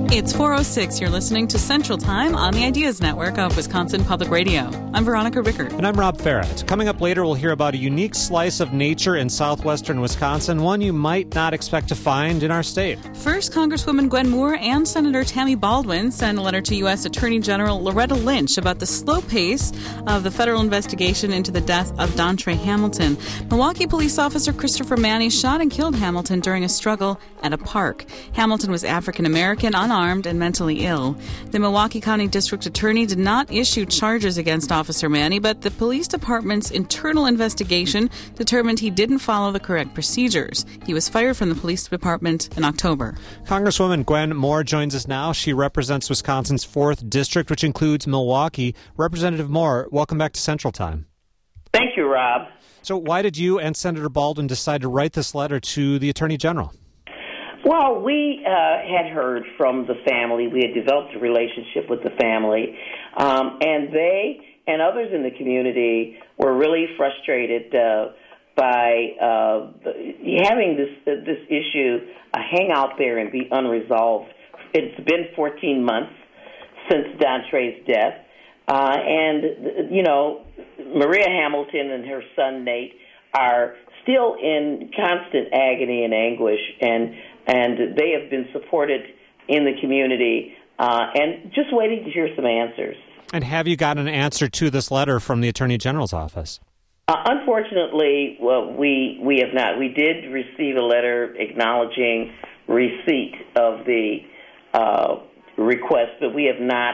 It's 4:06. You're listening to Central Time on the Ideas Network of Wisconsin Public Radio. I'm Veronica Rickert. And I'm Rob Farrett. Coming up later, we'll hear about a unique slice of nature in southwestern Wisconsin, one you might not expect to find in our state. First, Congresswoman Gwen Moore and Senator Tammy Baldwin sent a letter to U.S. Attorney General Loretta Lynch about the slow pace of the federal investigation into the death of Dontre Hamilton. Milwaukee police officer Christopher Manny shot and killed Hamilton during a struggle at a park. Hamilton was African-American, unarmed, and mentally ill. The Milwaukee County District Attorney did not issue charges against Officer Manny, but the police department's internal investigation determined he didn't follow the correct procedures. He was fired from the police department in October. Congresswoman Gwen Moore joins us now. She represents Wisconsin's 4th District, which includes Milwaukee. Representative Moore, welcome back to Central Time. Thank you, Rob. So why did you and Senator Baldwin decide to write this letter to the Attorney General? Well, we had heard from the family. We had developed a relationship with the family, and they and others in the community were really frustrated by having this issue hang out there and be unresolved. It's been 14 months since Dontre's death, and, you know, Maria Hamilton and her son Nate are still in constant agony and anguish, and they have been supported in the community and just waiting to hear some answers. And have you gotten an answer to this letter from the Attorney General's office? Unfortunately, well, we have not. We did receive a letter acknowledging receipt of the request, but we have not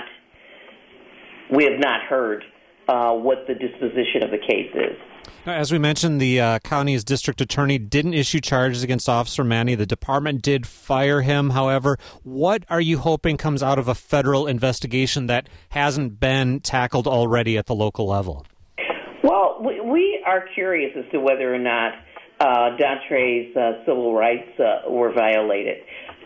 heard what the disposition of the case is. As we mentioned, the county's district attorney didn't issue charges against Officer Manny. The department did fire him, however. What are you hoping comes out of a federal investigation that hasn't been tackled already at the local level? Well, we are curious as to whether or not Dontre's civil rights were violated.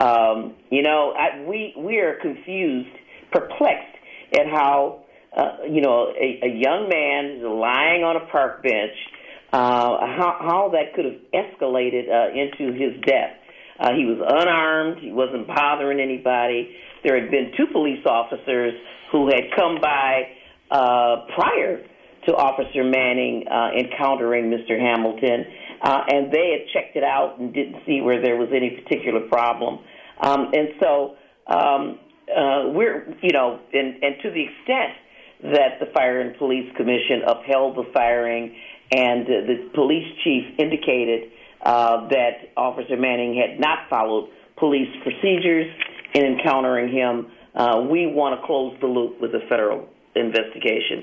We are confused, perplexed at how a young man is lying on a park bench, how that could have escalated into his death. He was unarmed. He wasn't bothering anybody. There had been 2 police officers who had come by prior to Officer Manning encountering Mr. Hamilton, and they had checked it out and didn't see where there was any particular problem. And to the extent that the Fire and Police Commission upheld the firing, and the police chief indicated that Officer Manning had not followed police procedures in encountering him, we want to close the loop with the federal investigation.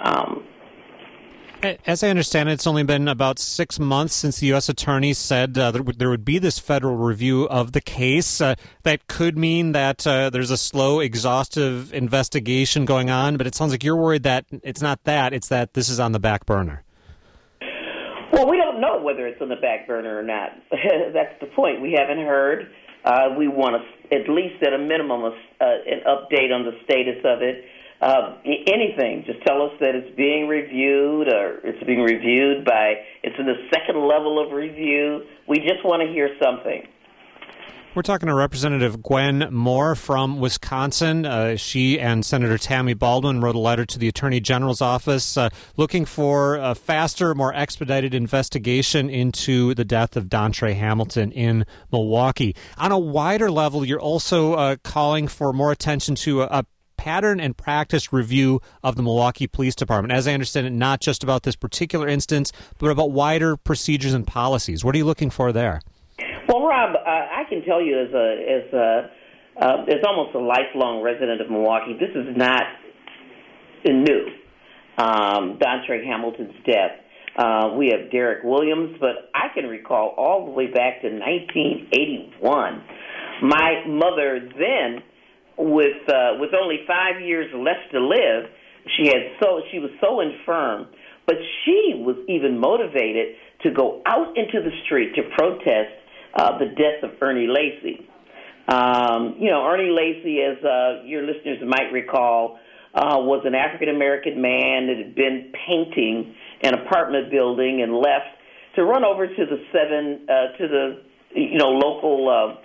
As I understand it, it's only been about 6 months since the U.S. Attorney said there would be this federal review of the case. That could mean that there's a slow, exhaustive investigation going on, but it sounds like you're worried that it's not that, it's that this is on the back burner. Well, we don't know whether it's on the back burner or not. That's the point. We haven't heard. We want at least at a minimum an update on the status of it. Anything, just tell us that it's being reviewed, or it's being reviewed it's in the second level of review. We just want to hear something. We're talking to Representative Gwen Moore from Wisconsin. She and Senator Tammy Baldwin wrote a letter to the Attorney General's office looking for a faster, more expedited investigation into the death of Dontre Hamilton in Milwaukee. On a wider level, you're also calling for more attention to a pattern and practice review of the Milwaukee Police Department. As I understand it, not just about this particular instance, but about wider procedures and policies. What are you looking for there? Well, Rob, I can tell you as almost a lifelong resident of Milwaukee, this is not new. Dontre Hamilton's death. We have Derek Williams, but I can recall all the way back to 1981. My mother then, with only 5 years left to live, she was so infirm, but she was even motivated to go out into the street to protest the death of Ernie Lacy. Ernie Lacy, as your listeners might recall, was an African-American man that had been painting an apartment building and left to run over to the local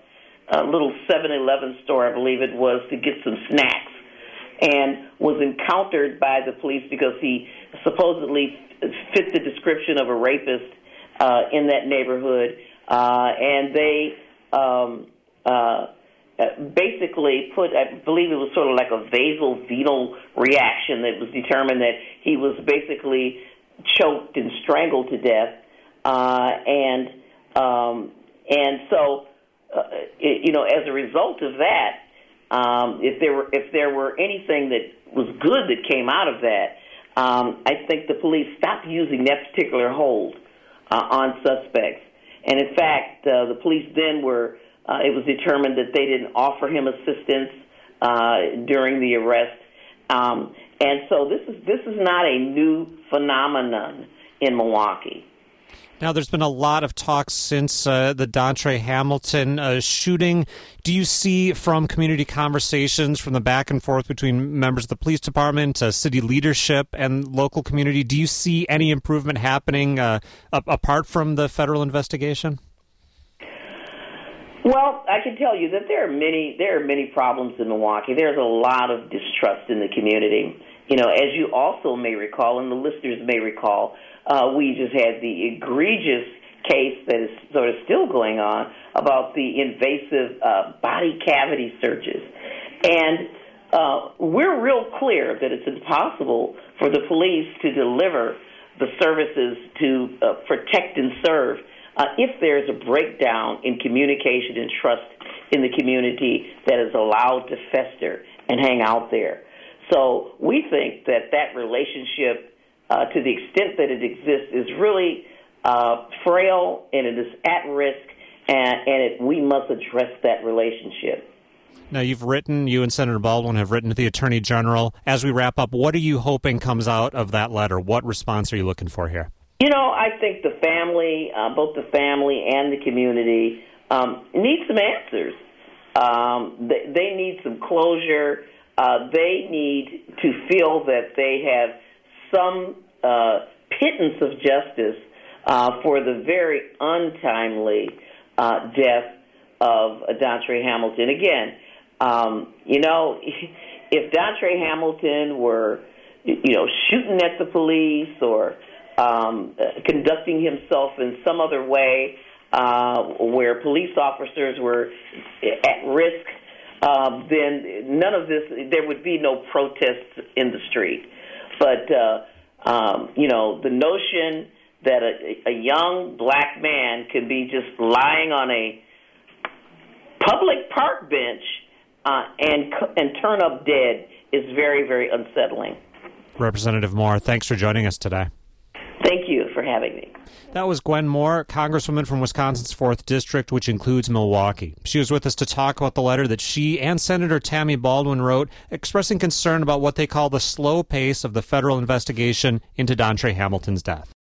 little 7-Eleven store, I believe it was, to get some snacks, and was encountered by the police because he supposedly fit the description of a rapist in that neighborhood, and they basically put, I believe it was sort of like a vasovenal reaction that was determined that he was basically choked and strangled to death, and so as a result of that, if there were anything that was good that came out of that, I think the police stopped using that particular hold on suspects. And in fact, the police then it was determined that they didn't offer him assistance during the arrest. And so this is not a new phenomenon in Milwaukee. Now, there's been a lot of talk since the Dontre Hamilton shooting. Do you see from community conversations, from the back and forth between members of the police department, city leadership, and local community, do you see any improvement happening apart from the federal investigation? Well, I can tell you that there are many problems in Milwaukee. There's a lot of distrust in the community. As you also may recall, and the listeners may recall, we just had the egregious case that is sort of still going on about the invasive body cavity searches. And we're real clear that it's impossible for the police to deliver the services to protect and serve if there's a breakdown in communication and trust in the community that is allowed to fester and hang out there. So we think that relationship, to the extent that it exists, is really frail and it is at risk, and we must address that relationship. Now, you and Senator Baldwin have written to the Attorney General. As we wrap up, what are you hoping comes out of that letter? What response are you looking for here? I think the family, both the family and the community, need some answers. They need some closure. They need to feel that they have some pittance of justice for the very untimely death of Dontre Hamilton. Again, if Dontre Hamilton were, shooting at the police or conducting himself in some other way where police officers were at risk, then none of this, there would be no protests in the street. But, the notion that a young black man could be just lying on a public park bench and turn up dead is very, very unsettling. Representative Moore, thanks for joining us today. Thank you for having me. That was Gwen Moore, Congresswoman from Wisconsin's 4th District, which includes Milwaukee. She was with us to talk about the letter that she and Senator Tammy Baldwin wrote, expressing concern about what they call the slow pace of the federal investigation into Dontre Hamilton's death.